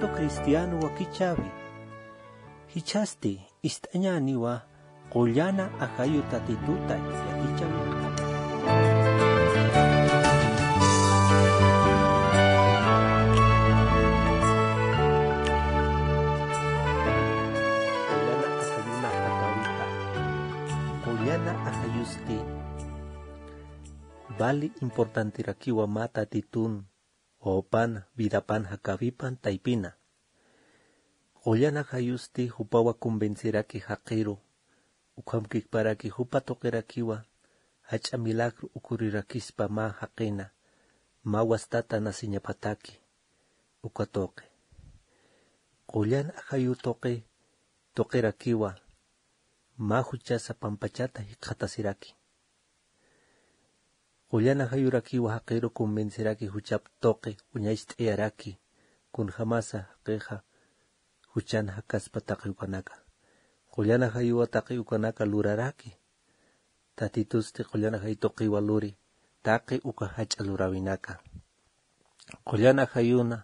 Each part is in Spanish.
cristiano wa kichavi. Hichaste istañani wa qollana ahayu tatituta ya kichavi. Qollana ahayuste bali importante rakiwa mata titun opan vidapan hakavipan taipina. Qollana hayusti hupawa convenceraki haqiro ukamkik paraki hupa toqirakiwa hacha milagro ukurirakispa ma haqina ma wastata nasiñapataki ukatoqe. Qollana hayu toqirakiwa ma huchasa pampachata hiqatasiraki. Qollana hayurakiwa haqiro convenceraki huchap toqe uñaist'iyaraki kun jamasa haqeja huchana hakaspa taqi ukanaka. Qollana hayuwa taqi ukanaka luraraki. Tatitusti qollana hay toqiwa luri taqi uka hacha lurawinaka. Qollana hayuna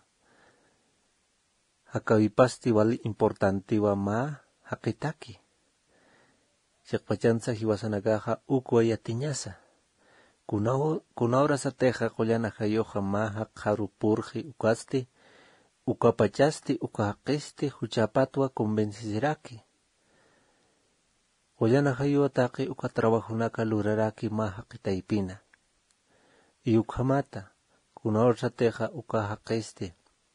hakawipasti wali importantiwa ma haqitaki. Chiqpachansa hiwasanakaja ukwa yatiñasa. Kunaura sateja qollana hayoja ma haqarupurji ukasti ukapachasti ukahaqisti huchapatwa convencisiraki. Qollana hayuwa taqi uka trabajunaka luraraki ma haqitaipina. Y ukhamata kunaura sateja ukahaqisti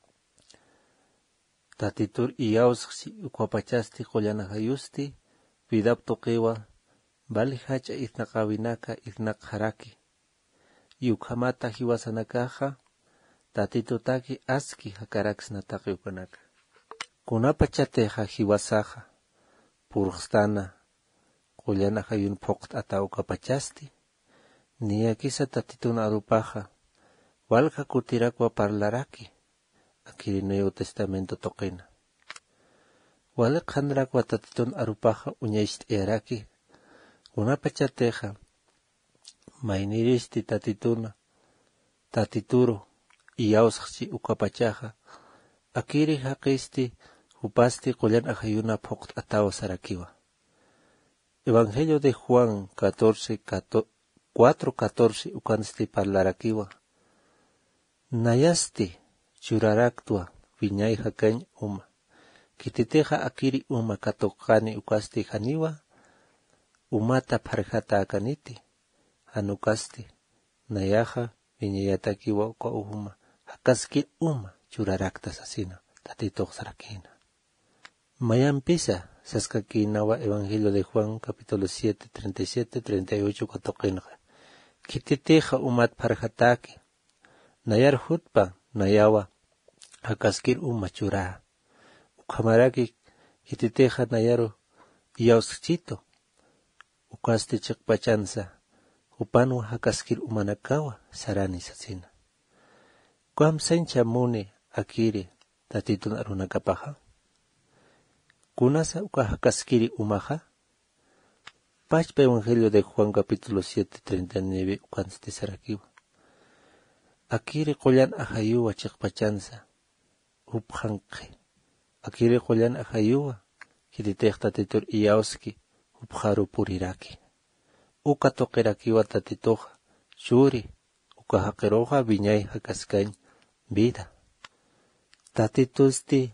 tatitur iyausqsi ukapachasti qollana hayusti vidap toqiwa bali hacha itnaqawinaka itnaqharaki. Y ukhamata hiwasanakaja tatitutaki aski hakaraksnataqi ukanaka. Kunapachateja hiwasaja purqstana qollana hayun phoqt ata ukapachasti niyakisa tatituna arupaja walqa kutirakwa parlaraki akiri Nuevo Testamento toqina. Wali qhanrakwa tatituna arupaja uñaist'iyaraki kunapachateja mayniristi tatituro iyausqsi ukapachaja akiri haqisti hupasti qollana hayuna phoqt atawa sarakiwa. Evangelio de Juan 4:14 ukansti parlarakiwa. Nayasti churaraktua viñay hakañ uma. Kititeja akiri uma katoqani ukasti haniwa umata parjata akaniti. Hanukasti nayaja viñayatakiwa uka uma hakaskil uma churaraktas asina tatitoq sarakina. Mayampisa saskakinawa Evangelio de Juan capítulo 7, 37, 38 katoqinqa. Kititeja umat parjataki. Nayar hutpa nayawa hakaskil uma chura. Ukhamaraki kititeja nayaru iyausqchito. Ukasti chiqpachansa upanwa hakaskil umanakawa sarani sasina. Kuam sencha muni akiri tatitun arunakapaja. Kunasa uka hakaskiri umaja. Pachpa Evangelio de Juan capítulo 7, 39 ukansti sarakiwa. Akiri qollana ahayuwa chiqpachansa uphanqi. Akiri qollana ahayuwa kititej tatitur iyauski upharu puriraki. Uka toqirakiwa tatitoja shuri uka haqiroja viñay hakaskañ vida. Tatitusti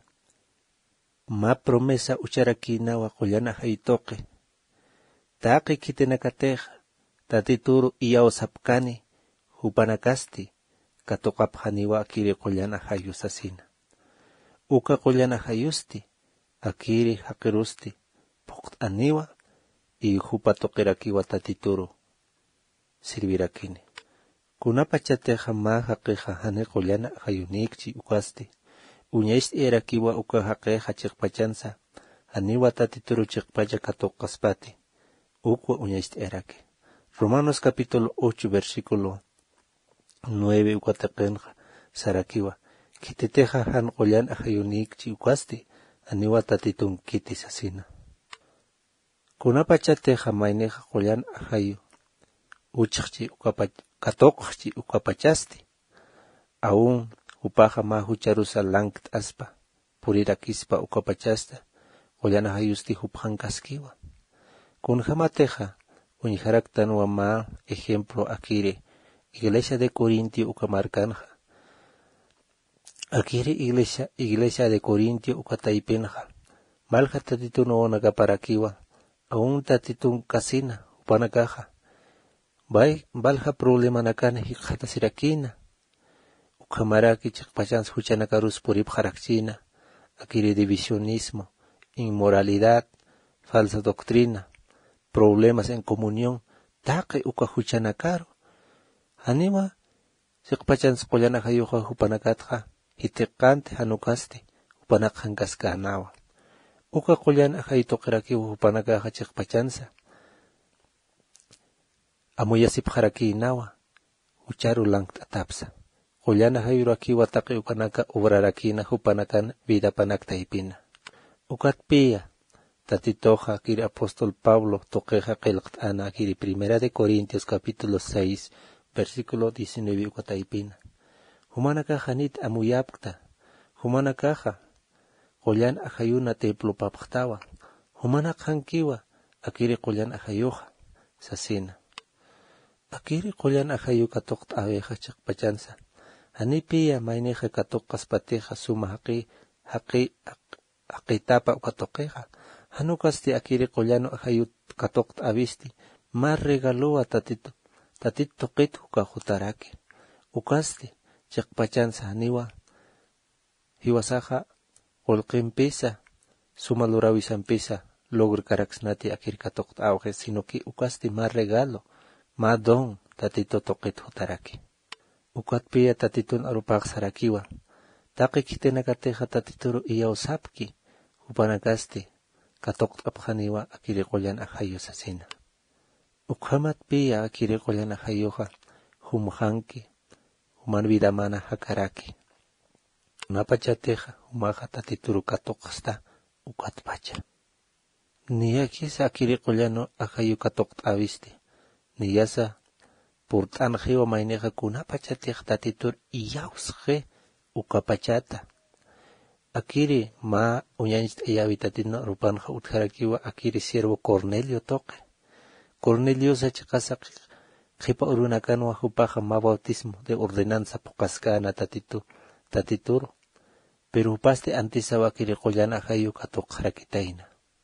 ma promesa ucharakinawa qollana haytoqi. Taqi kitinakateja tatituru iyausapkani hupanakasti katoqapjaniwa akiri qollana hayusasina. Uka qollana hayusti akiri haqirusti phoqt aniwa y hupa toqirakiwa tatituru sirvirakini. Kunapachateja ma haqeja hane qollana hayunikchi ukasti. Uñaist'iyarakiwa uka haqeja chiqpachansa aniwa tatituru chiqpacha katoqaspati ukwa uñaist'iyaraki. Romanos capítulo 8 versículo 9 ukataqenqa sarakiwa. Kititeja han qollana hayunikchi ukasti aniwa tatitun kitis asina. Kunapachateja mayneja qollana hayu uchiqchi katoqchi ukapachasti aún upaja ma hucharusa lankt aspa purirakispa ukapachasta, qollana hayusti huphan kaskiwa. Kun jamateja, unijaraktan wama ejemplo akire, Iglesia de Corintio ukamarkanja. Akire iglesia de Corintio ukataipenja. Malja tatitun onaga parakiwa, aún tatitun kasina, upanakaja. Balja problema nakane hikjata sirakina. Ukamaraki chikpachans huchanakarus purip jarakchina, akire divisionismo, inmoralidad, falsa doctrina, problemas en comunión, taque ukahuchanakaro. Anima, chikpachans qollana hayuja hupanakatja, hitekante hanukaste, upanakjankaskanawa. Uka qollana haytoqirakiwa hupanakaja chikpachansa. Amuyasip jarakinawa, ucharu langt atapsa. Qollana hayurakiwa taqi ukanaka ubrarakina hupanakan vida panaktaipina. Ukatpia, tatitoja kiri apóstol Pablo toqueja qilqt'ana kiri Primera de Corintios capítulo 6, versículo 19 ukataipina. Humanakaja nit amuyapkta, humanakaja, qollan ajayuna templo papqtawa, humanakjankiwa, akiri qollan ajayuja, sasina. Akiri qollan ajayu katoqt abeja chikpachansa. Anipia maineja katok kaspateja suma haqitapa ukatoqeja. Hanukasti akiri qollano ajayu katoqt abisti. Más regalua tatito qit hukajutaraki. Ukasti chikpachansa aniwa. Hiwasaja qolqinpisa suma lurawisanpisa logr karaksnati akiri katoqt auge sino que ukasti más regalo. Madon tatito toqit hutaraki. Ukatpia tatitun arupaq sarakiwa. Taqi kitenakateja tatituru iyausapki. Upanakaste. Katoqt apjaniwa akiri qollan ajayu sasina. Ukhamatpia akiri qollan ajayuja. Humjanki. Human vidamana hakaraki. Unapachateja humaja tatituru katoqasta. Ukatpacha. Niyakis akiri qollano ajayu katoqt avisti. Niyasa purtanjiwa maineja kunapachatej tatitur iyausje ukapachata. Akiri ma uñanist ayavitatino rupanja utjarakiwa akiri siervo Cornelio toque. Cornelio sachikasa qipa urunakanwa hupaja ma bautismo de ordenanza pokaskana tatituro. Pero upaste antisawa akiri qollana ajayu katoqjarakitaina.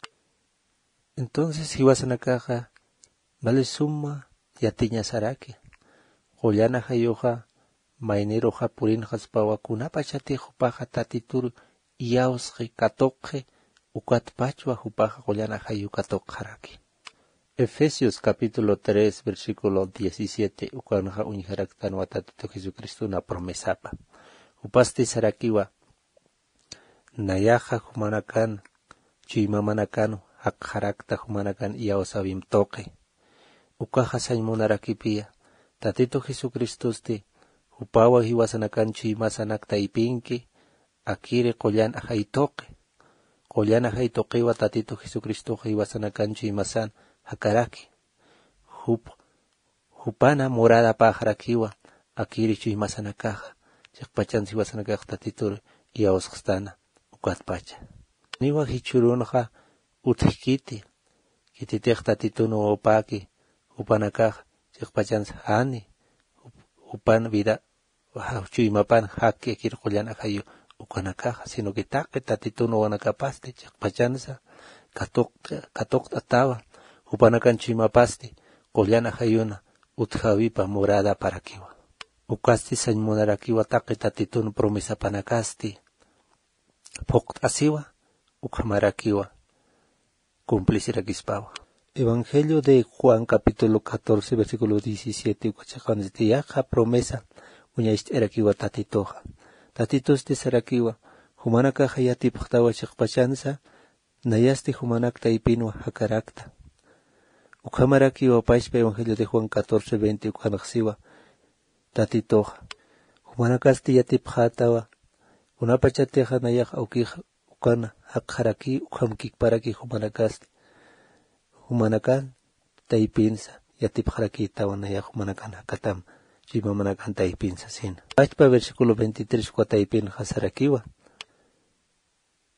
Entonces hiwasanakaja vale suma yatiña saraki. Qollana hayuja mainero japurin jaspawa kunapachati hupaja tatituru iyausje katoqje ukatpachwa hupaja qollana hayu katoqjaraki. Efesios capítulo 3 versículo 17 ukanja unijaraktanwa tatito Jesucristo una promesapa. Upasti sarakiwa nayaja humanakan chuimamanakan hakjarakta humanakan iyausabim toqe. Ukaja saymunarakipia, tatito Jesucristoste, upawa hiwasanakan chimasanak taipinki, akire qollan ajaitoque. Qollan ajaitoquewa tatito Jesucristo hiwasanakan chimasan hakaraki. Hupana morada pajarakiwa, akire chimasanakaja, chikpachan hiwasanakaj tatito iyausqstana, ukatpacha. Niwa hichurunja utkiti, kititej tatito no opaki, upanakaj chikpachans hani upan vida chuymapan haki akir qollan ajayu ukanakaja sino que taqe tatito no wanakapaste chikpachansa katoqta atawa upanakan chuymapaste qollan ajayuna utjawipa morada parakiwa ukasti sañmunarakiwa taqe tatito no promesa panakasti poqt asiwa ukhamarakiwa cumplisirakispawa. Evangelio de Juan capítulo 14 versículo 17 ukachakaniste yaja promesa uñaist erakiwa tatitoja. Tatitos de sarakiwa humanaka hayati pachtawa chikpachansa nayaste humanakta ipinwa hakarakta. Ukamarakiwa paishpa Evangelio de Juan 14:20 ukanaksiwa tatitoja. Humanakaste yati pachtawa unapachateja nayaj aukij ukana hakharaki ukamkikparaki humanakaste. Humanakan taipinsa yatipjaraki tawanaya humanakan hakatam chimamanakan taipinsa sin. Pachpa versículo 23 kwa taipin hasarakiwa.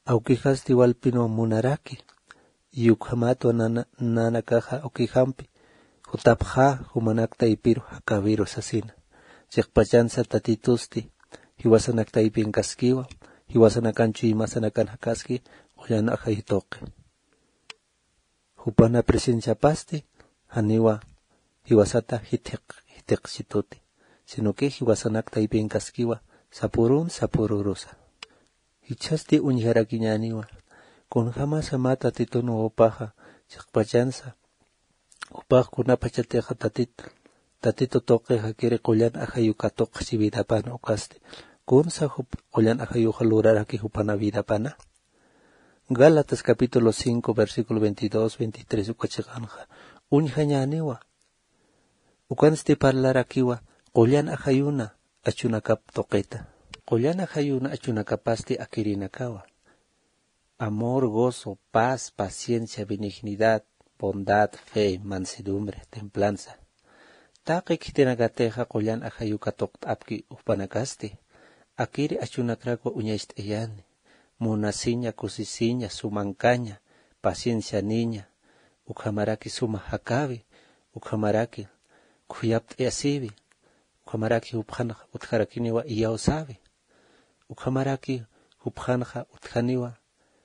Aukijas tiwalpino munaraki. Yukhamato nanakaja aukijampi. Jutapja humanakta ipiru hakaviru sasina. Chikpachansa tatitusti. Hiwasanakta ipin kaskiwa. Hiwasanakanchu imasanakan hakaski. Ullana ajayitoque. Hupana presencia pasti. Haniwa hiwasata hitek situti. Sino que hiwasanakta ipin kaskiwa. Sapururusa. Hichasti uñiharakiñaniwa. Kun jamasa mata titunu opaja. Chikpachansa. Upaj kunapachateja tatito toqueja kiri qullan ajayuka toqsi vidapana ukaste. Kunsa qullan ajayuja luraraki hupana vidapana. Gálatas capítulo 5 versículo 22-23 ukachiganja. Uñhañaniwa. Ukanste parlarakiwa. Qullan ajayuna achunakap toqeta. Qullan ajayuna achunakapasti akirinakawa. Amor, gozo, paz, paciencia, benignidad, bondad, fe, mansedumbre, templanza. Taqi kitinagateja qullan ajayuka toqtapki upanakaste. Akiri achunakrakwa uñaisteyani. Munasiña, kusisiña, sumancaña, paciencia niña. Ukhamaraki suma hakavi. Ukhamaraki kuyapt easivi. Ukhamaraki upjanja utjarakiniwa iyausavi. Ukhamaraki upjanja utjaniwa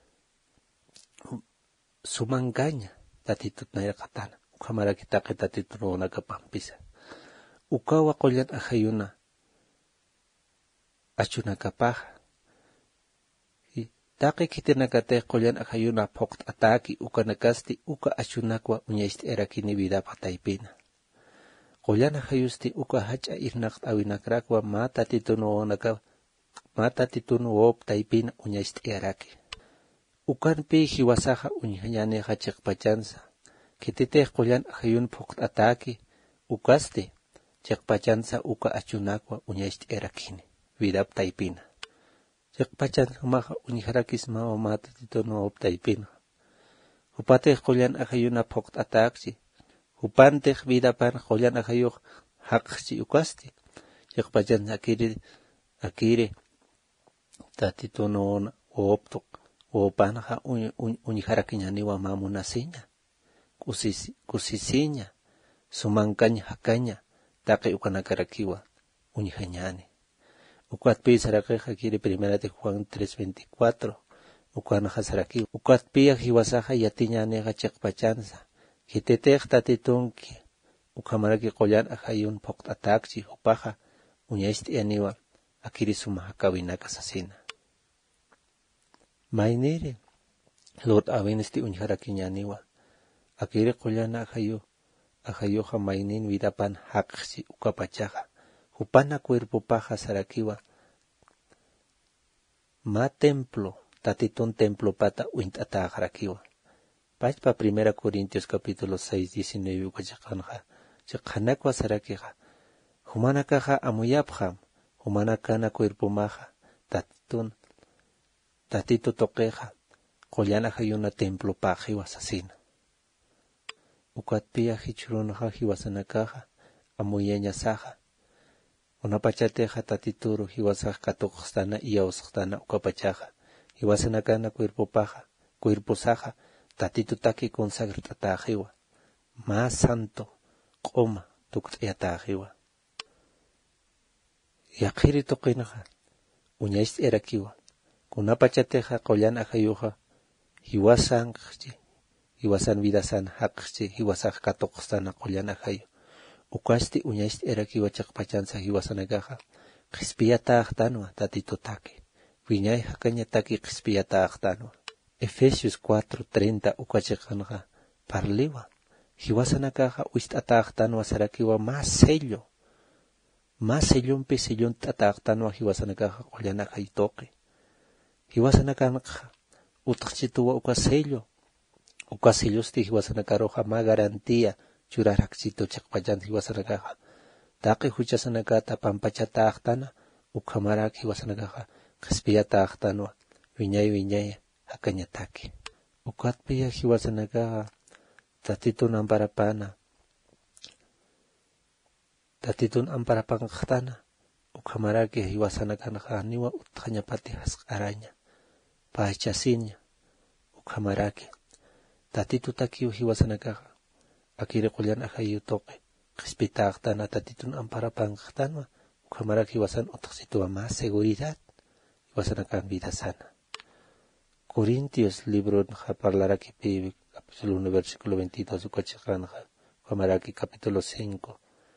sumancaña. Tatitut nayakatana. Ukhamaraki taqi tatitut nakapampisa. Ukawa qullan ajayuna achunakapaja. Taqi kitinakate qullan ajayuna poqt ataki ukanakasti uka achunakwa uñaist erakini vida pataipina. Qullan ajayusti uka hacha irnaqt awinakrakwa mata titunu wop taipina uñaist eraki. Ukanpi hiwasaja uñhañaneja chikpachansa. Kitite qullan ajayun poqt ataki ukaste chikpachansa uka achunakwa uñaist erakini vida taipina. Chikpachansa maja uñharakis mata titunu wop taipina. Upate qullan ajayuna poqt ataksi. Upante vida pan qullan ajayuj haqchi ukaste. Chikpachansa akiri tatitunu woptuk. Wopanaja uñiharakiñaniwa mamunasiña. Kusisiña. Sumancaña hakaña. Taqi ukanakarakiwa uñihañani. Ukatpi sarakeja kiri primera de Juan 3:24. Ukanaja sarakiwa. Ukatpi hiwasaja yatiñaneja chikpachansa. Kitetej tatitunki. Ukamaraki qullan ajayun poqt ataksi upaja uñaist eniwa akiri sumahakawinaka sasina. Mainiri Lord avenisti uñharakiñaniwa. Akiri qullan ajayuja mainin vidapan haqsi ukapachaja. Upana cuerpo paja sarakiwa. Ma templo tatitun templo pata uintataajarakiwa. Pachpa 1 Corintios capítulo 6:19 ukachakanja. Chikhanakwa sarakija. Humanakaja amuyapjam. Humanakana cuerpo maja. Tatito toqueja. Qullan ajayuna templo pajiwa sasina. Ukatpia hichurunaja hiwasanakaja. Amuyeña saja. Unapachateja tatituru hiwasaj katuqstana iyausqtana ukapachaja. Hiwasanakana cuerpo paja. Cuerpo saja. Tatito taki consagratajiwa. Más santo. Qoma tuqt'yatajiwa. Yaqiri toqinaja. Uñaist erakiwa. Kunapachateja qullan ajayuja. Hiwasan vidasan haqchi. Hiwasaj katuqstana qullan ajayu. Ukasti uñaist erakiwa chikpachansa hiwasanakaja. Qispiyataaqtanwa tatito taki. Wiñay hakaña taki qispiyataaqtanwa. Efesios 4:30 ukachikanja. Parliwa. Hiwasanakaja uistataaqtanwa sarakiwa más sello. Más sellumpi sellun tataaqtanwa hiwasanakaja qullan ajaytoqi. Hiwasanakaja utqchituwa uka sello. Uka sellosti hiwasanakaroja ma garantía churarakchito chikpachan hiwasanakaja. Taqi huchasanakata pampachataaqtana ukamarak hiwasanakaja qispiyataaqtanwa wiñay hakañataki. Ukatpiya hiwasanakaja tatitun amparapanqtana ukamaraki hiwasanakanaja niwa utqañapati hasqaraña. pachasiña ukhamaraki tatitu takiu hiwasanakaqa akiri qullan ahayu toqi qhispitaqtana tatitun amparapanqaqtanwa ukhamaraki hiwasan utqsituwa más seguridad hiwasanakan vida sana. Corintios libro parlaraki pi capítulo 1 versículo 22 ukachiqanqa ukhamaraki capítulo 5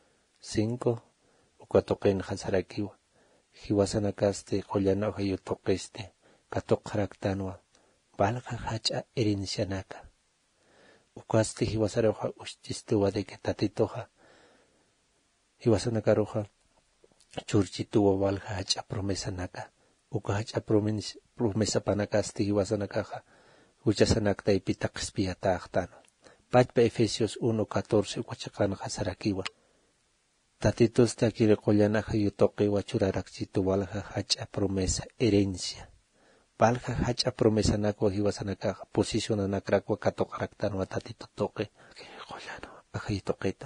ukatoqin hasarakiwa hiwasanakaste qullana ahayu toqiste katoqraktanwa valqa hacha herencianaka ukaste hiwasaroja ushtistuwa de que tatitoja hiwasanakaroja churchituwa valqa hacha promesa naka uka hacha promesa panakaste hiwasanakaja huchasanakta ipita qhispiyataqtano pachpa Efesios 1:14 ukachiqanqa sarakiwa tatitos takiri qullana ahayu toqiwa churarakchitu valqa hacha promesa herencia valqa hacha promesa nakwa hiwasanakaqa posicionanakrakwa katoqraktanwa tatito toqi qullana ahayu toqita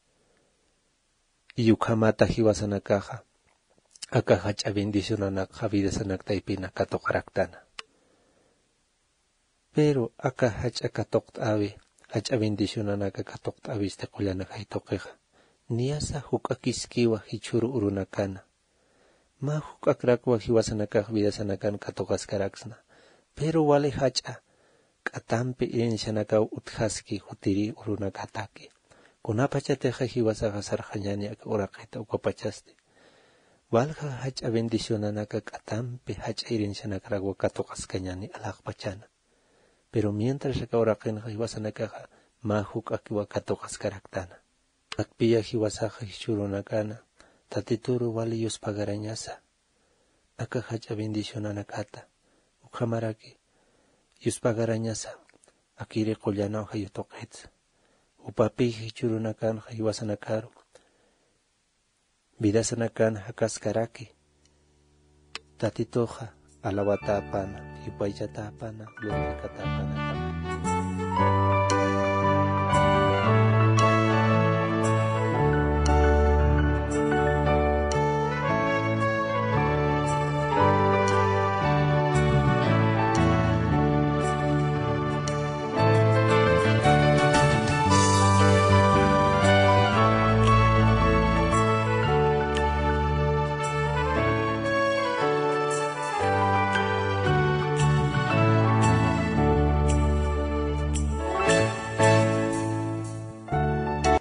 yukhamata hiwasanakaqa aka hacha bendicionanakqa vidasanakta ipina katoqraktana pero aka hacha katoqt'awi hacha bendicionanaka katoqt'awiste qullana ahayu toqiqa niasa hukakiskiwa hichuru urunakana ma hukakrakwa hiwasanakaq vidasanakan katoqaskaraksna pero wale hacha k'atampi herencianakaw utqaski hutiri urunakataki kunapachateqa hiwasaqa sarqañani aka uraqita ukapachaste valqa hacha bendicionanaka k'atampi hacha herencianakrakwa katoqaskañani alaqpachana pero mientras aka uraqinqa hiwasanakaqa ma hukakiwa katoqaskaraktana akpiya hiwasaqa hichurunakana tatituru wali yuspagarañasa aka hacha bendicionanakata ukhamaraki yuspagarañasa akiri qullana ahayu toqitsa upapi hichurunakan hiwasanakaru vidasanakan hakaskaraki tatitoja alawata apana hipaychata apana glorifikata apana.